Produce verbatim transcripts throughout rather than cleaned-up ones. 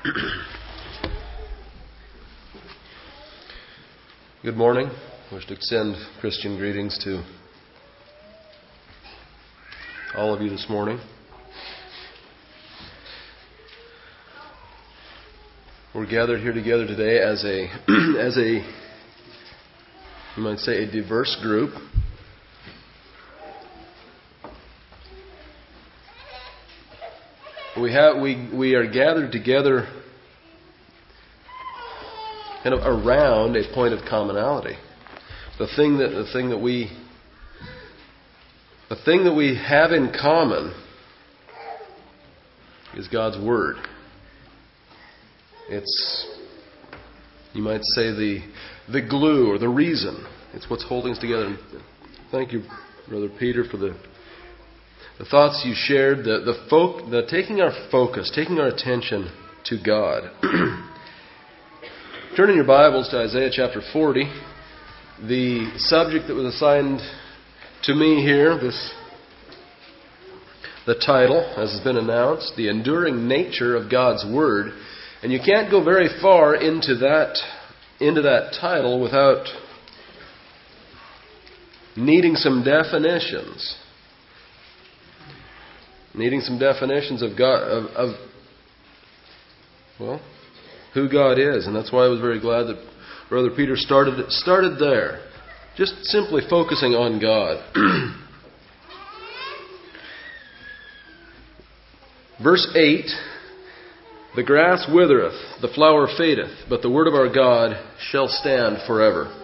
Good morning. I wish to extend Christian greetings to all of you this morning. We're gathered here together today as a, as a, you might say, a diverse group. We have we we are gathered together kind of around a point of commonality. The thing that the thing that we the thing that we have in common is God's Word. It's, you might say, the the glue or the reason. It's what's holding us together. Thank you, Brother Peter, for the the thoughts you shared. The the folk the taking our focus, taking our attention to God. Turn in your Bibles to Isaiah chapter forty. The subject that was assigned to me here, this the title, as has been announced, the enduring nature of God's Word. And you can't go very far into that into that title without needing some definitions. Needing some definitions of God of, of well, who God is. And that's why I was very glad that Brother Peter started started there. Just simply focusing on God. Verse eight, the grass withereth, the flower fadeth, but the word of our God shall stand forever.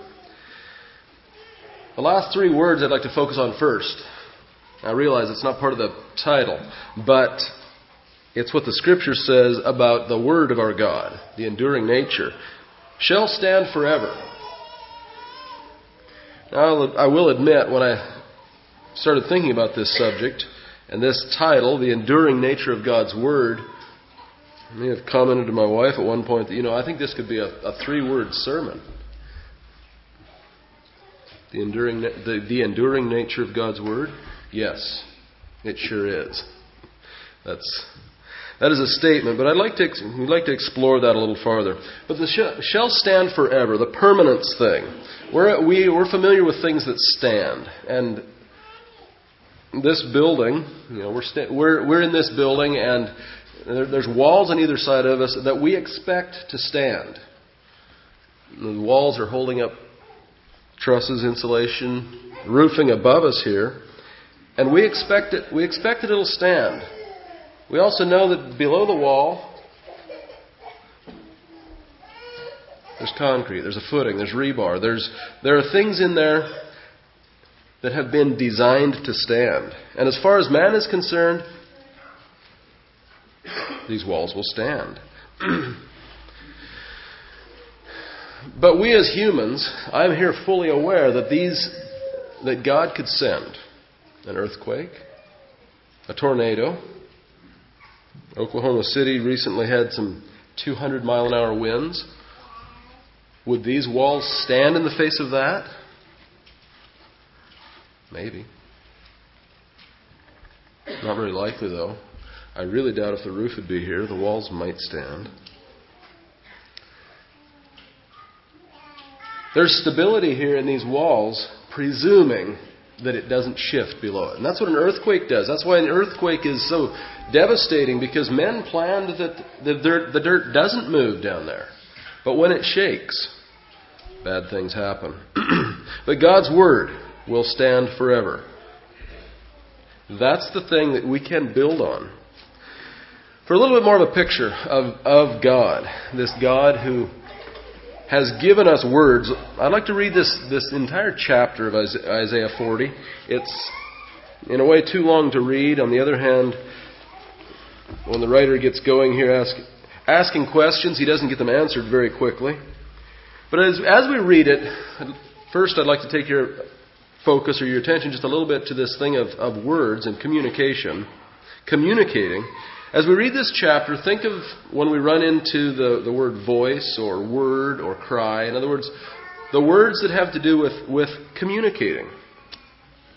The last three words I'd like to focus on first. I realize it's not part of the title, but it's what the Scripture says about the Word of our God, the enduring nature. Shall stand forever. Now, I will admit, when I started thinking about this subject and this title, the enduring nature of God's Word, I may have commented to my wife at one point that, you know, I think this could be a, a three-word sermon. The enduring, the, the enduring nature of God's Word? Yes, it sure is. That's that is a statement, but I'd like to we'd like to explore that a little farther. But the sh- shall stand forever, the permanence thing. We're we we're familiar with things that stand, and this building, you know, we're sta- we're we're in this building, and there, there's walls on either side of us that we expect to stand. The walls are holding up trusses, insulation, roofing above us here. And we expect it, we expect that it'll stand. We also know that below the wall, there's concrete, there's a footing, there's rebar, there's there are things in there that have been designed to stand. And as far as man is concerned, these walls will stand. But we as humans, I'm here fully aware that these that God could send an earthquake, a tornado. Oklahoma City recently had some two hundred mile an hour winds. Would these walls stand in the face of that? Maybe. Not very likely, though. I really doubt if the roof would be here. The walls might stand. There's stability here in these walls, presuming that it doesn't shift below it. And that's what an earthquake does. That's why an earthquake is so devastating, because men planned that the dirt, the dirt doesn't move down there. But when it shakes, bad things happen. But God's Word will stand forever. That's the thing that we can build on. For a little bit more of a picture of, of God, this God who has given us words. I'd like to read this, this entire chapter of Isaiah forty. It's, in a way, too long to read. On the other hand, when the writer gets going here ask, asking questions, he doesn't get them answered very quickly. But as, as we read it, first I'd like to take your focus or your attention just a little bit to this thing of, of words and communication. Communicating. As we read this chapter, think of when we run into the, the word voice or word or cry. In other words, the words that have to do with, with communicating.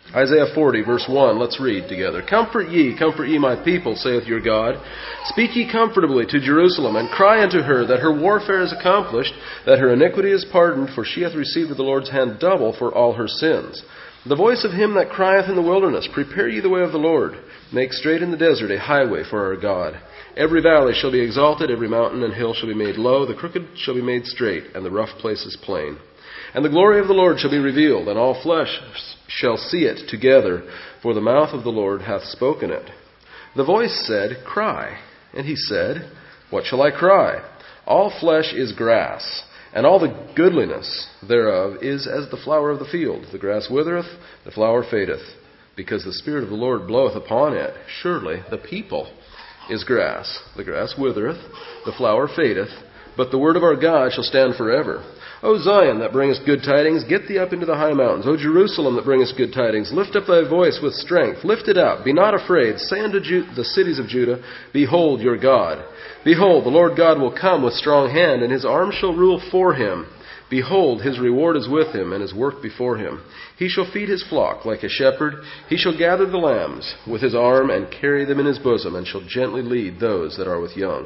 Isaiah forty, verse one, let's read together. Comfort ye, comfort ye my people, saith your God. Speak ye comfortably to Jerusalem, and cry unto her that her warfare is accomplished, that her iniquity is pardoned, for she hath received of the Lord's hand double for all her sins. The voice of him that crieth in the wilderness, prepare ye the way of the Lord. Make straight in the desert a highway for our God. Every valley shall be exalted, every mountain and hill shall be made low, the crooked shall be made straight, and the rough places plain. And the glory of the Lord shall be revealed, and all flesh shall see it together, for the mouth of the Lord hath spoken it. The voice said, Cry. And he said, What shall I cry? All flesh is grass, and all the goodliness thereof is as the flower of the field. The grass withereth, the flower fadeth, because the Spirit of the Lord bloweth upon it. Surely the people is grass. The grass withereth, the flower fadeth, but the word of our God shall stand forever. O Zion, that bringest good tidings, get thee up into the high mountains. O Jerusalem, that bringest good tidings, lift up thy voice with strength. Lift it up, be not afraid. Say unto Ju- the cities of Judah, Behold your God. Behold, the Lord God will come with strong hand, and his arm shall rule for him. Behold, his reward is with him, and his work before him. He shall feed his flock like a shepherd. He shall gather the lambs with his arm, and carry them in his bosom, and shall gently lead those that are with young.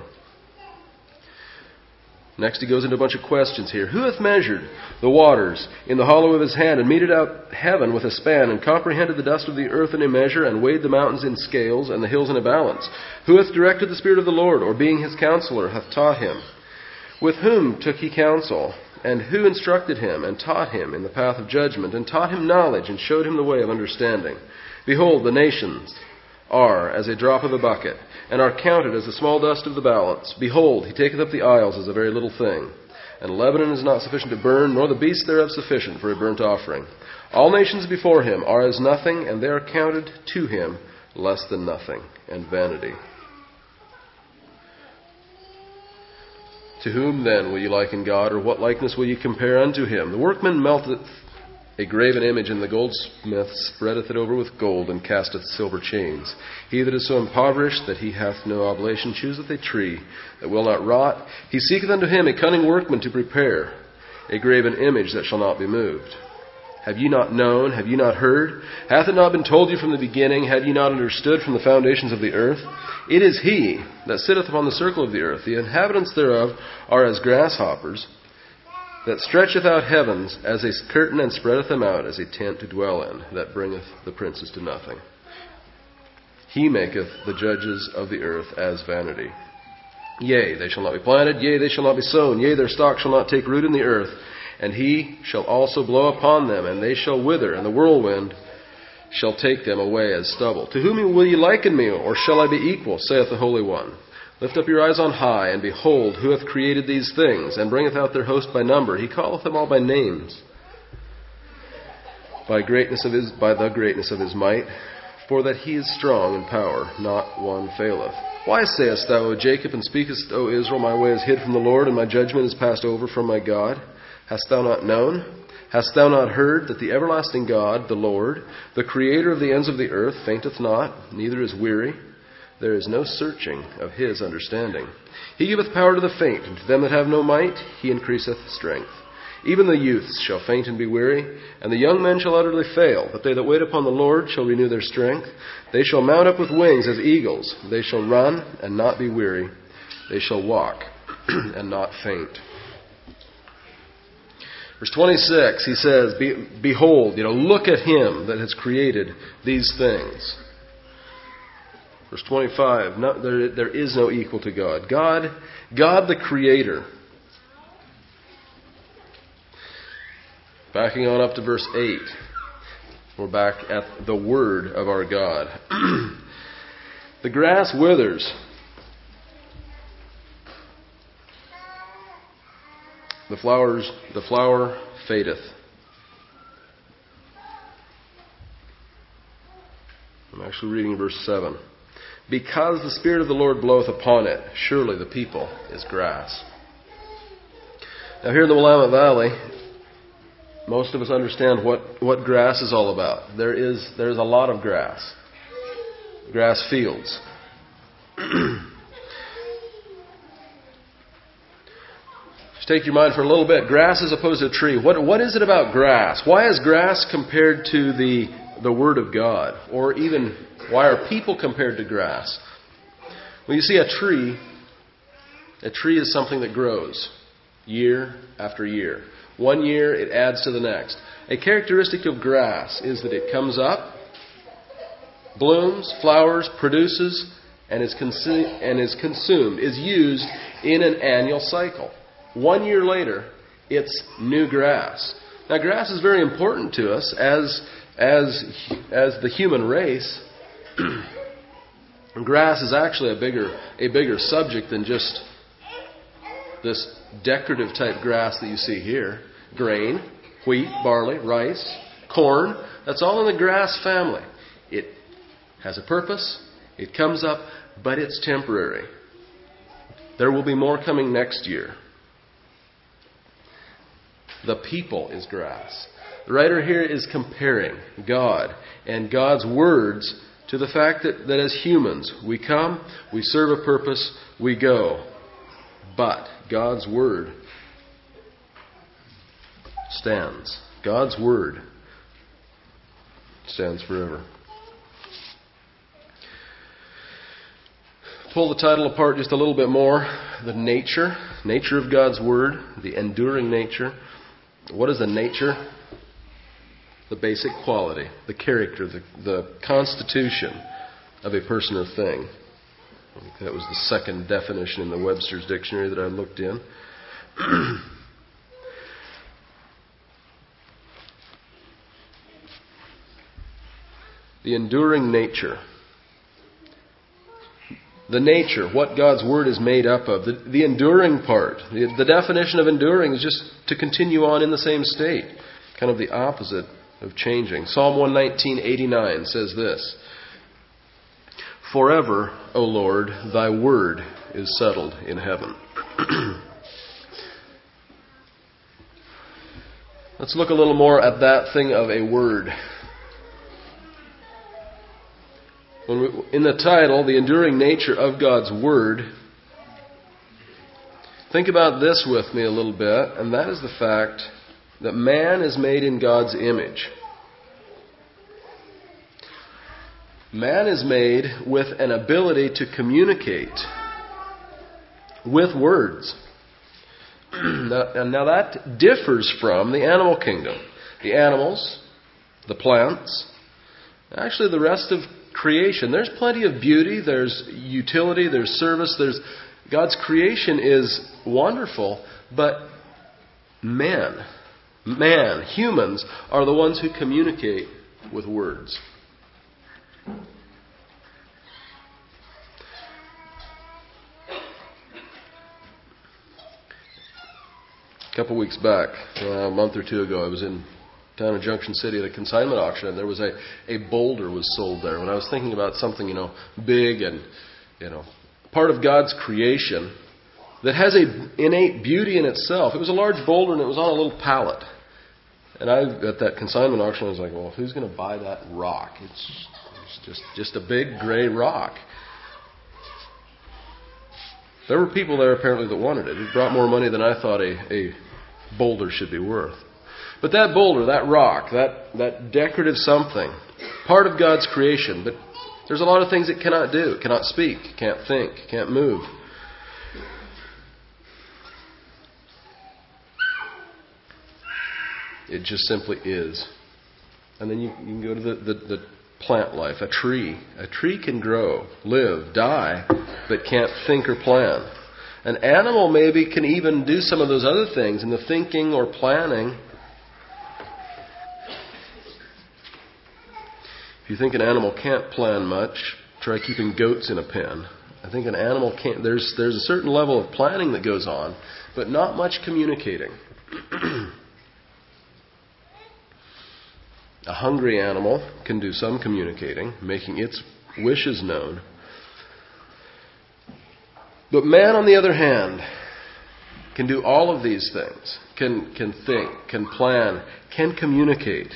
Next he goes into a bunch of questions here. Who hath measured the waters in the hollow of his hand, and meted out heaven with a span, and comprehended the dust of the earth in a measure, and weighed the mountains in scales, and the hills in a balance? Who hath directed the Spirit of the Lord, or being his counselor, hath taught him? With whom took he counsel? And who instructed him, and taught him in the path of judgment, and taught him knowledge, and showed him the way of understanding? Behold, the nations are as a drop of a bucket, and are counted as the small dust of the balance. Behold, he taketh up the isles as a very little thing. And Lebanon is not sufficient to burn, nor the beasts thereof sufficient for a burnt offering. All nations before him are as nothing, and they are counted to him less than nothing, and vanity. To whom then will you liken God, or what likeness will you compare unto him? The workman melteth a graven image, and the goldsmith spreadeth it over with gold, and casteth silver chains. He that is so impoverished that he hath no oblation chooseth a tree that will not rot. He seeketh unto him a cunning workman to prepare a graven image that shall not be moved. Have ye not known? Have ye not heard? Hath it not been told you from the beginning? Have ye not understood from the foundations of the earth? It is he that sitteth upon the circle of the earth. The inhabitants thereof are as grasshoppers, that stretcheth out heavens as a curtain, and spreadeth them out as a tent to dwell in, that bringeth the princes to nothing. He maketh the judges of the earth as vanity. Yea, they shall not be planted, yea, they shall not be sown, yea, their stock shall not take root in the earth. And he shall also blow upon them, and they shall wither, and the whirlwind shall take them away as stubble. To whom will ye liken me, or shall I be equal, saith the Holy One? Lift up your eyes on high, and behold, who hath created these things, and bringeth out their host by number. He calleth them all by names, by greatness of his, by the greatness of his might, for that he is strong in power, not one faileth. Why sayest thou, O Jacob, and speakest, O Israel, my way is hid from the Lord, and my judgment is passed over from my God? Hast thou not known? Hast thou not heard that the everlasting God, the Lord, the Creator of the ends of the earth, fainteth not, neither is weary? There is no searching of his understanding. He giveth power to the faint, and to them that have no might he increaseth strength. Even the youths shall faint and be weary, and the young men shall utterly fail. But they that wait upon the Lord shall renew their strength. They shall mount up with wings as eagles. They shall run and not be weary. They shall walk and not faint. Verse twenty-six, he says, Be, Behold, you know, look at him that has created these things. Verse twenty-five, no, there, there is no equal to God. God, God the Creator. Backing on up to verse eight, we're back at the Word of our God. The grass withers. The flowers, the flower fadeth. I'm actually reading verse seven. Because the Spirit of the Lord bloweth upon it, surely the people is grass. Now here in the Willamette Valley, most of us understand what, what grass is all about. There is there's a lot of grass. Grass fields. Just take your mind for a little bit. Grass as opposed to a tree. What what is it about grass? Why is grass compared to the the Word of God? Or even, why are people compared to grass? Well, you see, a tree, a tree is something that grows year after year. One year, it adds to the next. A characteristic of grass is that it comes up, blooms, flowers, produces, and is, consu- and is consumed, is used in an annual cycle. One year later, it's new grass. Now, grass is very important to us as, as, as the human race. Grass is actually a bigger, a bigger subject than just this decorative type grass that you see here. Grain, wheat, barley, rice, corn, that's all in the grass family. It has a purpose, it comes up, but it's temporary. There will be more coming next year. The people is grass. The writer here is comparing God and God's words to the fact that, that as humans, we come, we serve a purpose, we go. But God's Word stands. God's Word stands forever. Pull the title apart just a little bit more. The nature, nature of God's Word, the enduring nature. What is the nature? The basic quality, the character, the, the constitution of a person or thing. I think that was the second definition in the Webster's Dictionary that I looked in. The enduring nature. The nature, what God's Word is made up of. The, the enduring part. The, the definition of enduring is just to continue on in the same state. Kind of the opposite of changing. Psalm one nineteen eighty-nine says this: "Forever, O Lord, thy word is settled in heaven." Let's look a little more at that thing of a word. When we, in the title, the enduring nature of God's Word, think about this with me a little bit, and that is the fact that man is made in God's image. Man is made with an ability to communicate with words. now, now that differs from the animal kingdom. The animals, the plants, actually the rest of creation. There's plenty of beauty, there's utility, there's service, there's God's creation is wonderful, but man, man, humans are the ones who communicate with words. A couple weeks back, uh, a month or two ago, I was in down in Junction City at a consignment auction, and there was a, a boulder was sold there. When I was thinking about something, you know, big and, you know, part of God's creation that has a innate beauty in itself. It was a large boulder, and it was on a little pallet. And I, at that consignment auction, I was like, well, who's going to buy that rock? It's, it's just, just a big gray rock. There were people there apparently that wanted it. It brought more money than I thought a, a boulder should be worth. But that boulder, that rock, that, that decorative something, part of God's creation, but there's a lot of things it cannot do. It cannot speak, can't think, can't move. It just simply is. And then you, you can go to the, the, the plant life. A tree. A tree can grow, live, die, but can't think or plan. An animal maybe can even do some of those other things in the thinking or planning. If you think an animal can't plan much, try keeping goats in a pen. I think an animal can't. There's there's a certain level of planning that goes on, but not much communicating. A hungry animal can do some communicating, making its wishes known. But man, on the other hand, can do all of these things. Can can think, can plan, can communicate.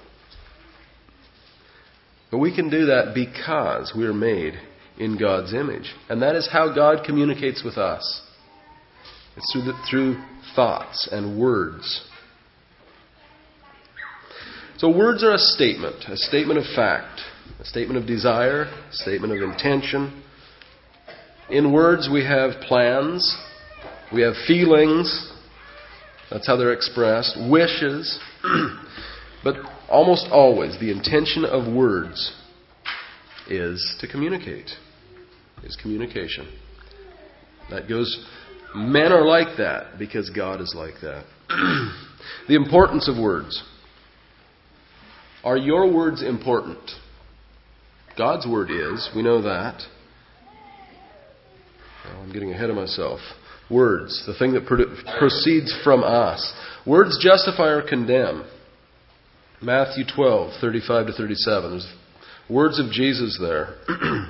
But we can do that because we are made in God's image. And that is how God communicates with us. It's through, the, through thoughts and words. So words are a statement, a statement of fact, a statement of desire, a statement of intention. In words we have plans, we have feelings, that's how they're expressed, wishes. But almost always the intention of words is to communicate, is communication. That goes, men are like that because God is like that. The importance of words. Are your words important? God's word is, we know that. Well, I'm getting ahead of myself. Words, the thing that proceeds from us. Words justify or condemn. Matthew twelve, thirty-five to thirty-seven. There's words of Jesus there. I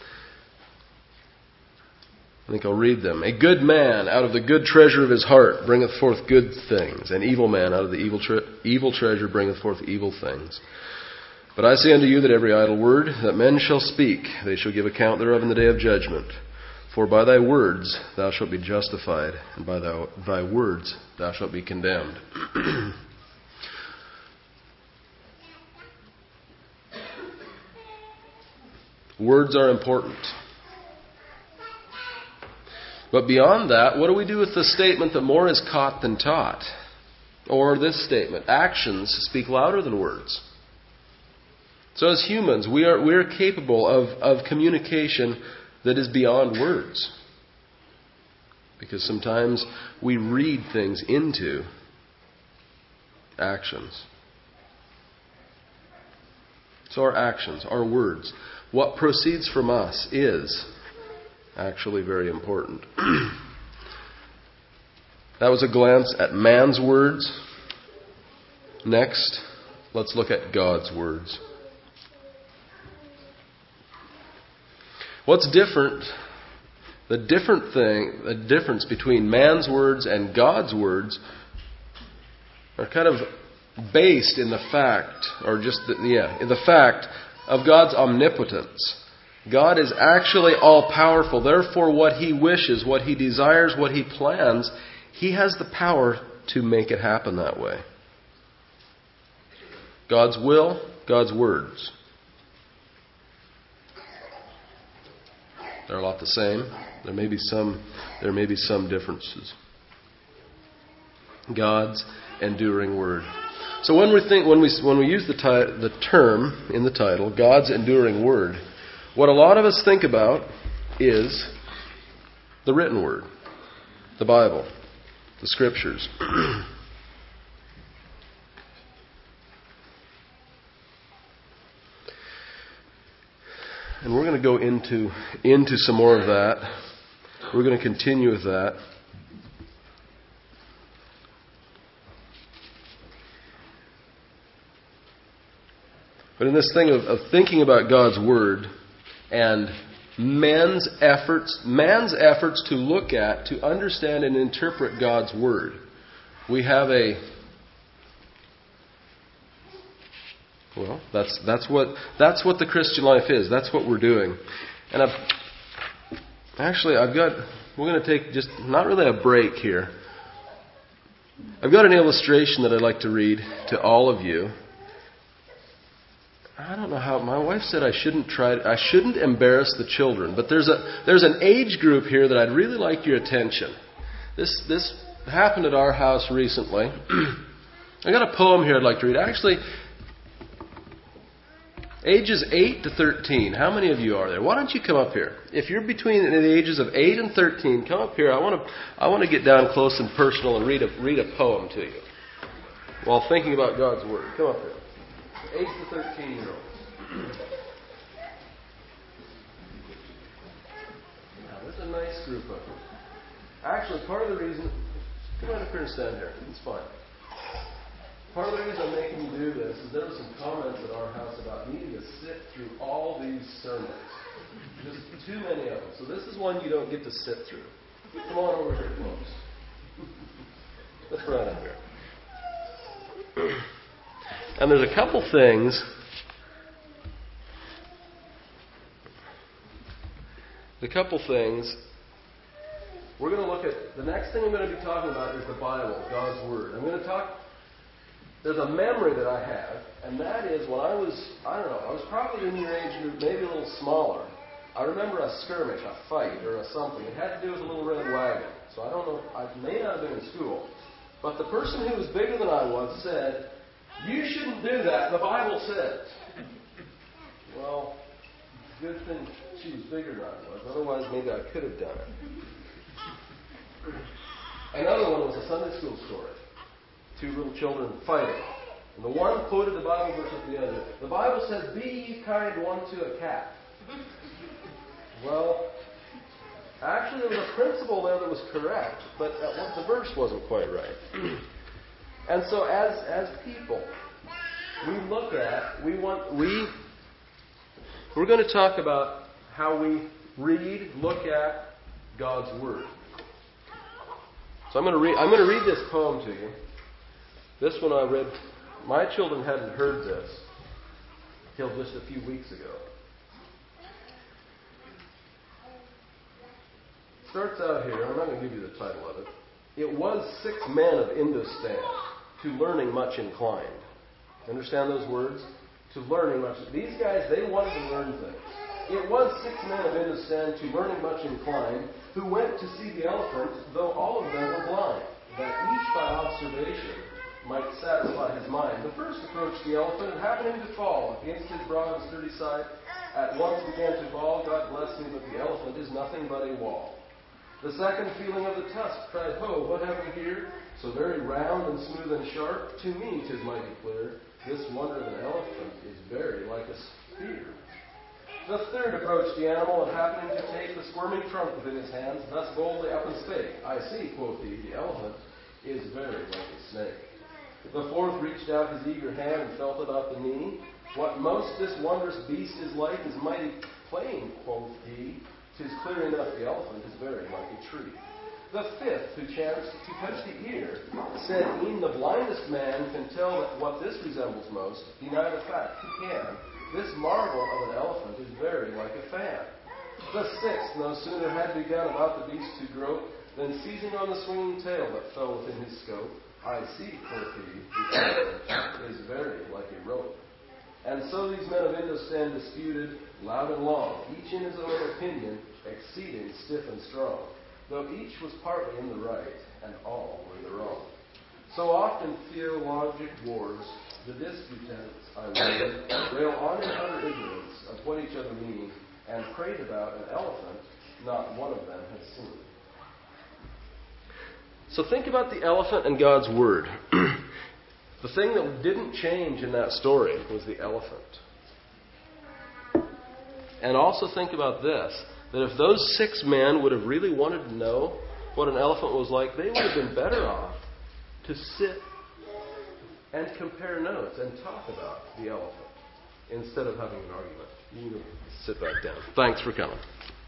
think I'll read them. A good man out of the good treasure of his heart bringeth forth good things. An evil man out of the evil, tre- evil treasure bringeth forth evil things. But I say unto you that every idle word that men shall speak, they shall give account thereof in the day of judgment. For by thy words thou shalt be justified, and by thy, thy words thou shalt be condemned. Words are important. But beyond that, what do we do with the statement that more is caught than taught? Or this statement, actions speak louder than words. So as humans, we are we are capable of, of communication that is beyond words. Because sometimes we read things into actions. So our actions, our words, what proceeds from us is actually very important. That was a glance at man's words. Next, let's look at God's words. What's different? The different thing, the difference between man's words and God's words are kind of based in the fact, or just the, yeah, in the fact of God's omnipotence. God is actually all-powerful. Therefore, what He wishes, what He desires, what He plans, He has the power to make it happen that way. God's will, God's words. They're a lot the same. There may be some, there may be some differences. God's enduring word. So when we think, when we when we use the ti- the term in the title, God's enduring word, what a lot of us think about is the written word, the Bible, the Scriptures. And we're going to go into into some more of that. We're going to continue with that. But in this thing of, of thinking about God's Word and man's efforts, man's efforts to look at, to understand and interpret God's Word, we have a well, that's that's what that's what the Christian life is. That's what we're doing. And I've actually I've got we're going to take just not really a break here. I've got an illustration that I'd like to read to all of you. I don't know how. My wife said I shouldn't try. I shouldn't embarrass the children. But there's a there's an age group here that I'd really like your attention. This this happened at our house recently. I got a poem here I'd like to read. Actually, ages eight to thirteen. How many of you are there? Why don't you come up here? If you're between the ages of eight and thirteen, come up here. I want to I want to get down close and personal and read a read a poem to you while thinking about God's Word. Come up here. eight to thirteen year olds. Now, there's a nice group of them. Actually, part of the reason... Come right up here and stand here. It's fine. Part of the reason I'm making you do this is there were some comments at our house about needing to sit through all these sermons. Just too many of them. So this is one you don't get to sit through. Come on over here close. Let's run up here. And there's a couple things, a couple things, we're going to look at, the next thing I'm going to be talking about is the Bible, God's Word. I'm going to talk, there's a memory that I have, and that is when I was, I don't know, I was probably in your age group, maybe a little smaller. I remember a skirmish, a fight, or a something. It had to do with a little red wagon. So I don't know, I may not have been in school. But the person who was bigger than I was said, "You shouldn't do that, the Bible says." Well, good thing she was bigger than I was. Otherwise, maybe I could have done it. Another one was a Sunday school story. Two little children fighting. And the one quoted the Bible verse with the other. The Bible says, "Be ye kind one to a cat." Well, actually there was a principle there that was correct, but the verse wasn't quite right. And so as as people, we look at, we want, we, we're going to talk about how we read, look at God's Word. So I'm going to read, I'm going to read this poem to you. This one I read, my children hadn't heard this till just a few weeks ago. It starts out here, I'm not going to give you the title of it. It was six men of Indostan, to learning much inclined. Understand those words? To learning much. These guys, they wanted to learn things. It was six men of Indostan, to learning much inclined, who went to see the elephant, though all of them were blind, that each by observation might satisfy his mind. The first approached the elephant, and happening to fall against his broad and sturdy side, at once began to bawl, "God bless me, but the elephant is nothing but a wall." The second, feeling of the tusk, cried, "Ho, what have we here? So very round and smooth and sharp, to me 'tis mighty clear. This wonder of an elephant is very like a spear." The third approached the animal, and happening to take the squirming trunk within his hands, thus boldly up and spake, "I see," quoth he, "the elephant is very like a snake." The fourth reached out his eager hand and felt about the knee. "What most this wondrous beast is like is mighty plain," quoth he. "'Tis clear enough the elephant is very like a tree." The fifth, who chanced to touch the ear, said, "E'en the blindest man can tell that what this resembles most, deny the fact he can. This marvel of an elephant is very like a fan." The sixth no sooner had begun about the beast to grope, than seizing on the swinging tail that fell within his scope, "I see," quoth he, "the elephant is very like a rope." And so these men of Indostan disputed loud and long, each in his own opinion, exceeding stiff and strong, though each was partly in the right, and all were in the wrong. So often theologic wars, the disputants, I wonder, rail on in utter ignorance of what each other mean, and prate about an elephant not one of them had seen. So think about the elephant and God's Word. The thing that didn't change in that story was the elephant. And also think about this, that if those six men would have really wanted to know what an elephant was like, they would have been better off to sit and compare notes and talk about the elephant instead of having an argument. You can go sit back down. Thanks for coming.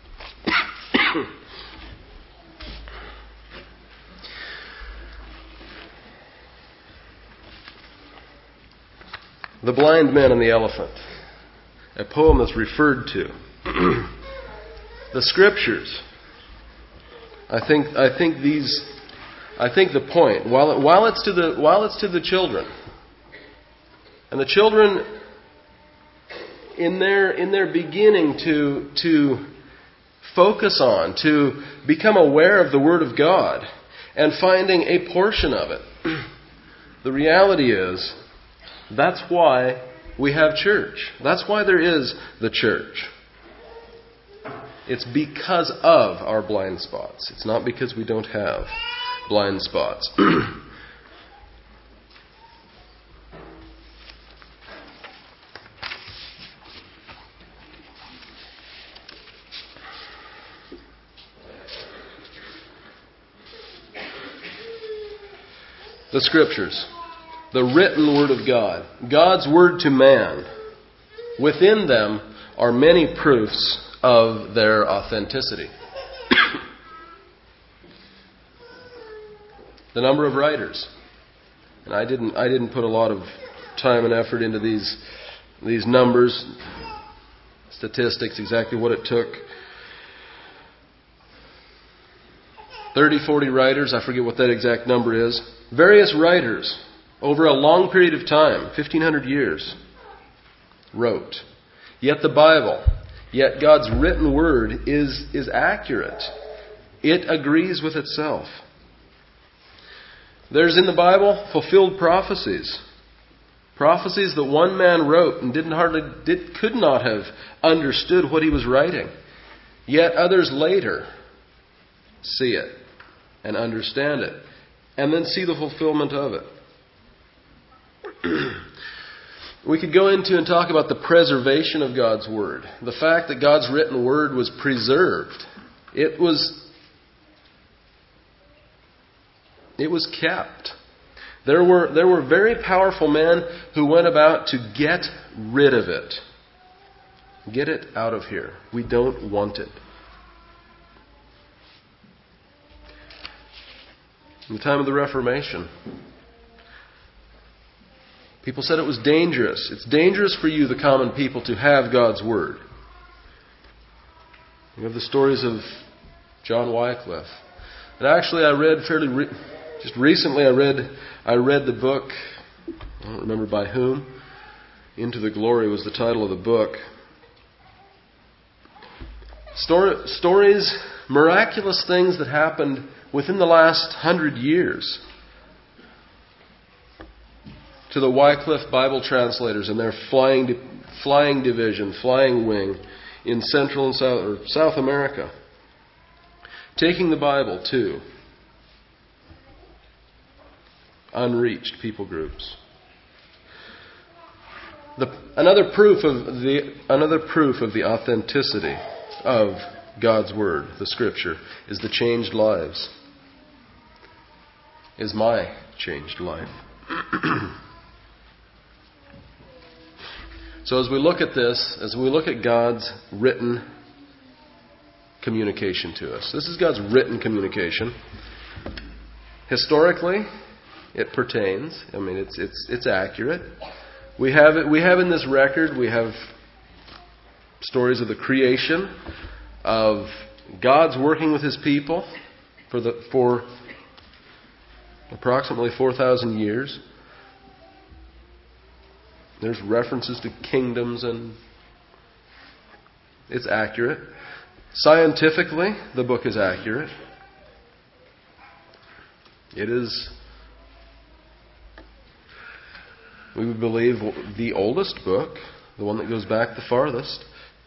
The Blind Men and the Elephant, a poem that's referred to. The Scriptures. I think I think these I think the point, while it, while it's to the while it's to the children, and the children in their in their beginning to to focus on, to become aware of the Word of God and finding a portion of it. The reality is, that's why we have church. That's why there is the church. It's because of our blind spots. It's not because we don't have blind spots. The Scriptures. The written Word of God. God's Word to man. Within them are many proofs of their authenticity. The number of writers. And I didn't I didn't put a lot of time and effort into these these numbers, statistics, exactly what it took. thirty, forty writers, I forget what that exact number is. Various writers over a long period of time, fifteen hundred years, wrote. Yet the Bible, yet God's written word is, is accurate. It agrees with itself. There's in the Bible fulfilled prophecies. Prophecies that one man wrote and didn't hardly did, could not have understood what he was writing. Yet others later see it and understand it, and then see the fulfillment of it. We could go into and talk about the preservation of God's Word. The fact that God's written Word was preserved. It was, it was kept. There were, there were very powerful men who went about to get rid of it. Get it out of here. We don't want it. In the time of the Reformation, people said it was dangerous. It's dangerous for you, the common people, to have God's Word. You have the stories of John Wycliffe. And actually, I read fairly re- just recently. I read I read the book. I don't remember by whom. Into the Glory was the title of the book. Story, stories, miraculous things that happened within the last hundred years to the Wycliffe Bible translators and their flying flying division, flying wing in Central and South, or South America, taking the Bible to unreached people groups. The, another proof of the another proof of the authenticity of God's Word, the Scripture, is the changed lives. Is my changed life. So as we look at this, as we look at God's written communication to us, this is God's written communication. Historically, it pertains. I mean, it's it's it's accurate. We have it. We have in this record. We have stories of the creation, of God's working with His people for the for approximately four thousand years. There's references to kingdoms, and it's accurate. Scientifically, the book is accurate. It is, we would believe, the oldest book, the one that goes back the farthest.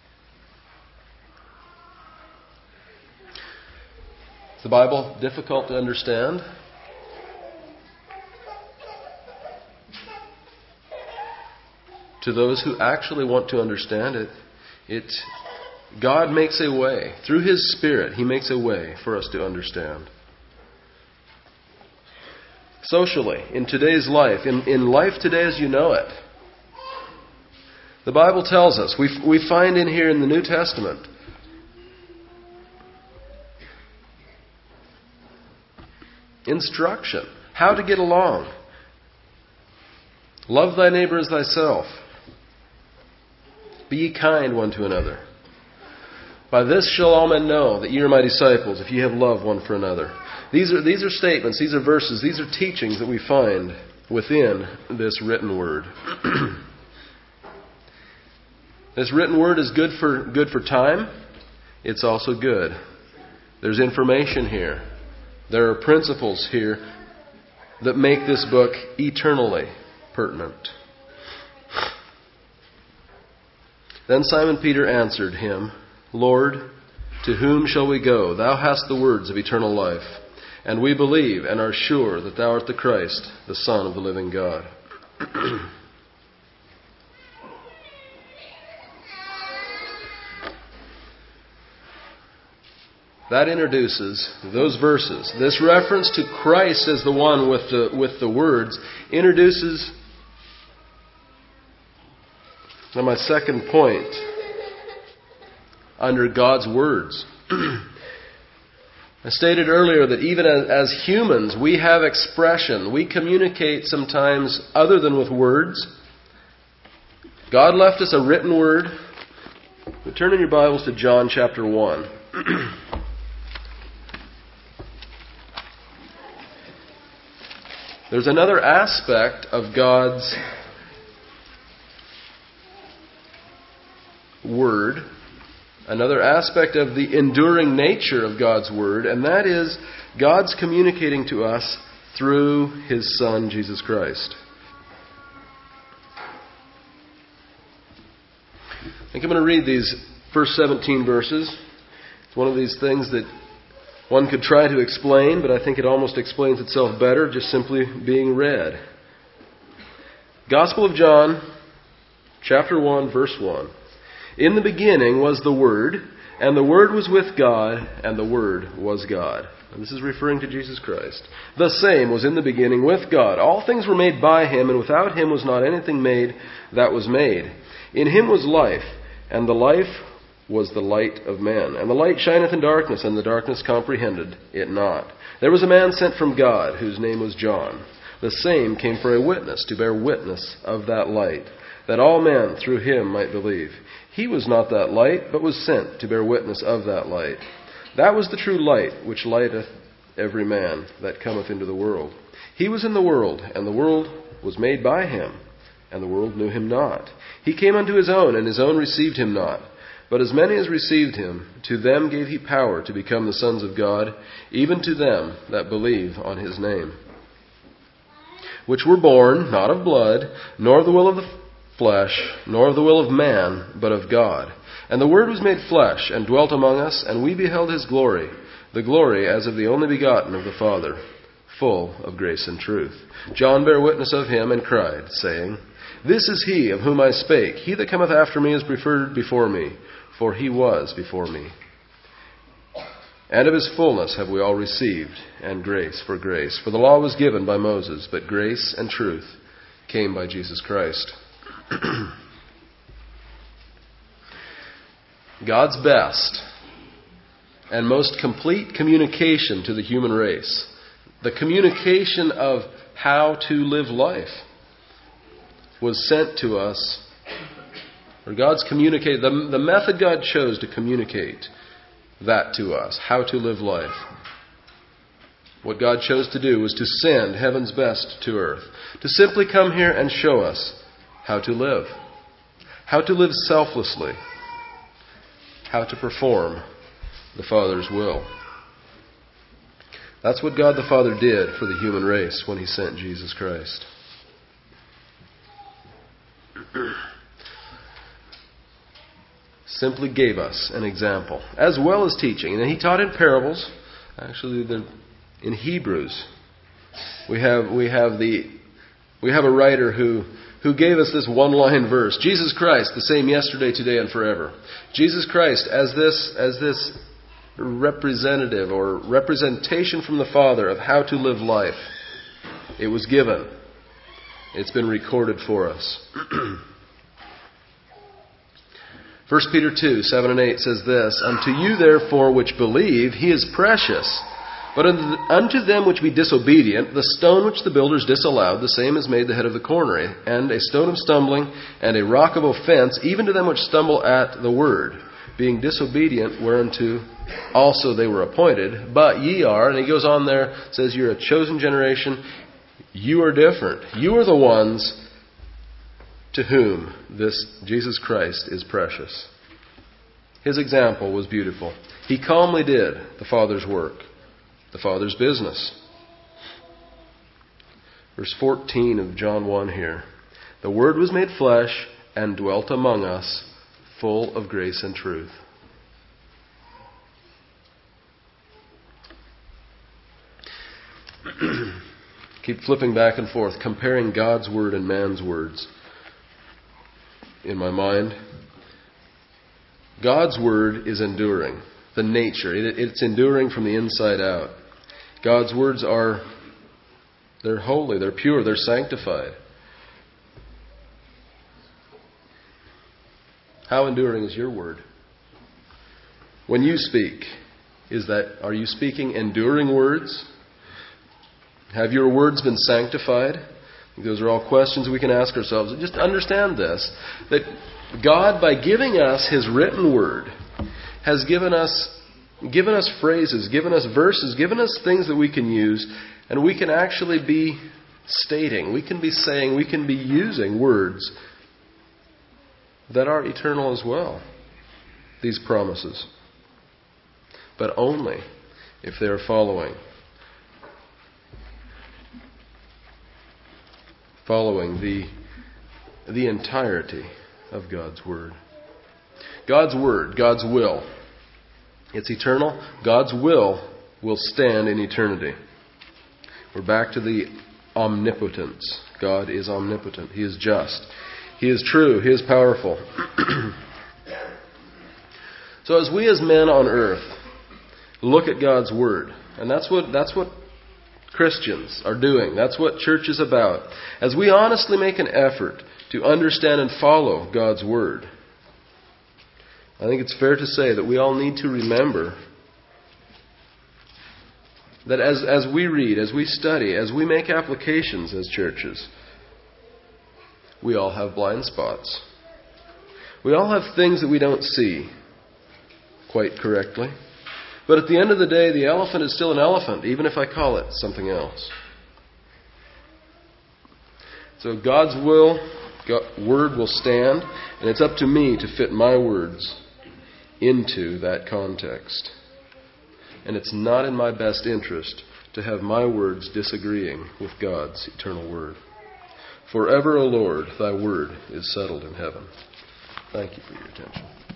Is the Bible difficult to understand? To those who actually want to understand it, it God makes a way. Through His Spirit, He makes a way for us to understand. Socially, in today's life, in, in life today as you know it, the Bible tells us, we, we find in here in the New Testament, instruction, how to get along. Love thy neighbor as thyself. Be ye kind one to another. By this shall all men know that ye are my disciples, if ye have love one for another. These are, these are statements, these are verses, these are teachings that we find within this written word. This written word is good for, good for time. It's also good. There's information here. There are principles here that make this book eternally pertinent. Then Simon Peter answered him, Lord, to whom shall we go? Thou hast the words of eternal life. And we believe and are sure that Thou art the Christ, the Son of the living God. That introduces those verses. This reference to Christ as the one with the, with the words introduces now my second point under God's words. I stated earlier that even as, as humans, we have expression. We communicate sometimes other than with words. God left us a written word. Turn in your Bibles to John chapter one. There's another aspect of God's Word, another aspect of the enduring nature of God's Word, and that is God's communicating to us through His Son, Jesus Christ. I think I'm going to read these first seventeen verses. It's one of these things that one could try to explain, but I think it almost explains itself better just simply being read. Gospel of John, chapter one, verse one. In the beginning was the Word, and the Word was with God, and the Word was God. And this is referring to Jesus Christ. The same was in the beginning with God. All things were made by Him, and without Him was not anything made that was made. In Him was life, and the life was the light of men. And the light shineth in darkness, and the darkness comprehended it not. There was a man sent from God, whose name was John. The same came for a witness, to bear witness of that light, that all men through him might believe. He was not that light, but was sent to bear witness of that light. That was the true light, which lighteth every man that cometh into the world. He was in the world, and the world was made by him, and the world knew him not. He came unto his own, and his own received him not. But as many as received him, to them gave he power to become the sons of God, even to them that believe on his name, which were born not of blood, nor of the will of the flesh, nor of the will of man, but of God. And the Word was made flesh, and dwelt among us, and we beheld his glory, the glory as of the only begotten of the Father, full of grace and truth. John bare witness of him, and cried, saying, This is he of whom I spake. He that cometh after me is preferred before me, for he was before me. And of his fullness have we all received, and grace for grace. For the law was given by Moses, but grace and truth came by Jesus Christ. God's best and most complete communication to the human race, the communication of how to live life, was sent to us, or God's communicate the, the method God chose to communicate that to us, how to live life. What God chose to do was to send heaven's best to earth, to simply come here and show us how to live, how to live selflessly, how to perform the Father's will. That's what God the Father did for the human race when He sent Jesus Christ. Simply gave us an example, as well as teaching. And He taught in parables. Actually, in Hebrews, we have we have the we have a writer who who gave us this one-line verse: Jesus Christ, the same yesterday, today, and forever. Jesus Christ as this as this representative or representation from the Father of how to live life. It was given. It's been recorded for us. First Peter two, seven and eight says this, Unto you therefore which believe, He is precious. But unto them which be disobedient, the stone which the builders disallowed, the same is made the head of the corner, and a stone of stumbling, and a rock of offense, even to them which stumble at the word, being disobedient, whereunto also they were appointed. But ye are, and he goes on there, says you're a chosen generation, you are different. You are the ones to whom this Jesus Christ is precious. His example was beautiful. He calmly did the Father's work, the Father's business. Verse fourteen of John one here. The Word was made flesh and dwelt among us, full of grace and truth. Keep flipping back and forth, comparing God's Word and man's words. In my mind, God's Word is enduring. The nature, it, it's enduring from the inside out. God's words are, they're holy, they're pure, they're sanctified. How enduring is your word? When you speak, is that, are you speaking enduring words? Have your words been sanctified? Those are all questions we can ask ourselves. Just understand this, that God, by giving us His written word, has given us given us phrases, given us verses, given us things that we can use, and we can actually be stating, we can be saying, we can be using words that are eternal as well, these promises. But only if they are following following the the entirety of God's Word. God's Word, God's will. It's eternal. God's will will stand in eternity. We're back to the omnipotence. God is omnipotent. He is just. He is true. He is powerful. So as we as men on earth look at God's Word, and that's what that's what Christians are doing. That's what church is about. As we honestly make an effort to understand and follow God's Word, I think it's fair to say that we all need to remember that as, as we read, as we study, as we make applications as churches, we all have blind spots. We all have things that we don't see quite correctly. But at the end of the day, the elephant is still an elephant, even if I call it something else. So God's will, God's Word will stand, and it's up to me to fit my words into that context. And it's not in my best interest to have my words disagreeing with God's eternal Word. Forever, O Lord, thy word is settled in heaven. Thank you for your attention.